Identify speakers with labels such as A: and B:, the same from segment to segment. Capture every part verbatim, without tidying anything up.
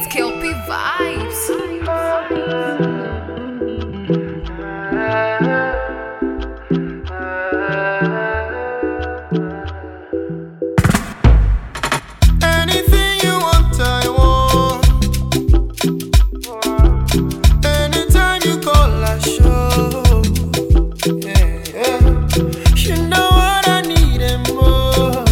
A: Kelpie Vibes.
B: Anything you want, I want. Anytime you call, I show. Yeah, yeah. You know what I need and more.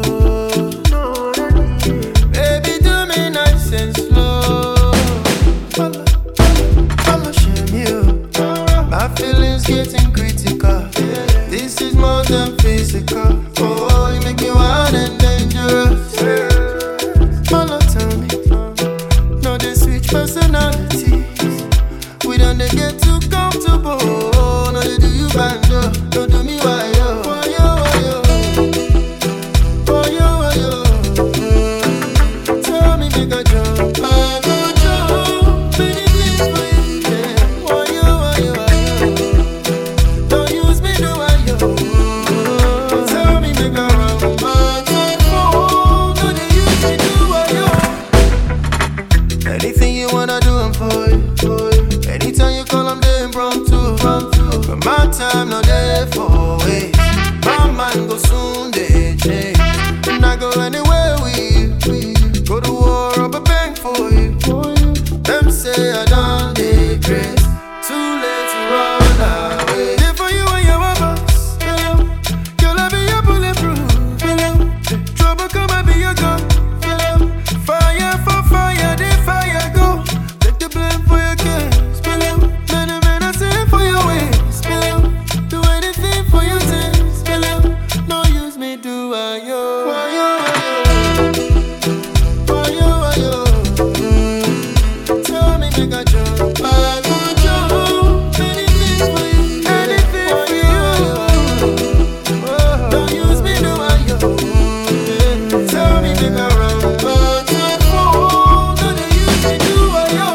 B: Baby, do me nice and slow. Follow, follow, shame you. My feelings getting critical. This is more than physical. Oh, you make me wild and dangerous. Follow, tell me. No, they switch personalities. We don't they get too comfortable. No, they do you bad, no. Don't do me why yo. Why yo, why yo. Why yo, why yo. Tell me, make a jump. I go jump. Anything for you, yeah. Why yo, why yo, why yo. Don't use me, do why yo. Tell me, make a run. I go phone. No, they use me, do why yo. Anything you wanna do, I'm for you. Anytime you call, I'm there impromptu. But my time not there for it. My mind go soon, they change. And I go anywhere with you. Go to war, I'll be bang for you. Them say I done the grace. Too late to run away. There for you and your boss. Hello. Girl, I be your bulletproof. Hello. Trouble come, I be your gun. Hello. Fire for fire, they fire go. Take the blame for your case. Hello. Many men are saying for your ways. Hello. Do anything for your taste. Hello. No use me, do I yo. Why yo, why yo. Why yo, why yo. Tell me, make a jump. I go jump. Anything for you. Anything for you. Don't use me, do I yo. Tell me, make a run. But your phone. Don't they use me, do I yo.